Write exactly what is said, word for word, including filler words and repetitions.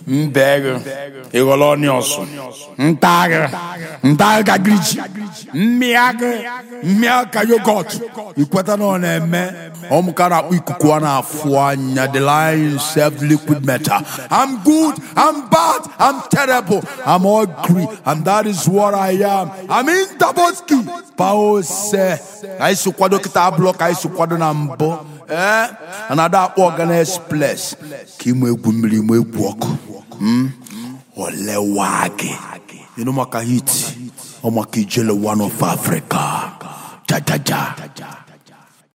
Mbeg, Egolonios, Ntag, Ntaga Grich, Miag, Miaka Yogot, Equaton and me, Omkara Wikuana Fuanya, the line served liquid matter. I'm good, I'm bad, I'm terrible, I'm ugly, and that is what I am. I'm in Taboski. Pao se, I sukwado kita block, I sukwado nambo. Eh, another organized place. Kimwe gumili mwe walk. Hmm. Ole wage. You know makahiti. Omakijele one of Africa. Ja ja ja.